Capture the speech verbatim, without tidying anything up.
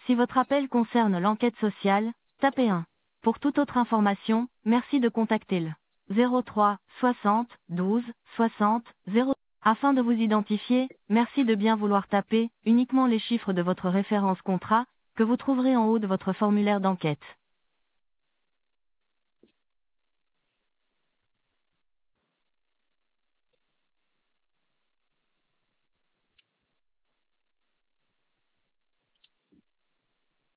Si votre appel concerne l'enquête sociale, tapez un. Pour toute autre information, merci de contacter le zéro trois soixante douze soixante zéro. Afin de vous identifier, merci de bien vouloir taper uniquement les chiffres de votre référence contrat, que vous trouverez en haut de votre formulaire d'enquête.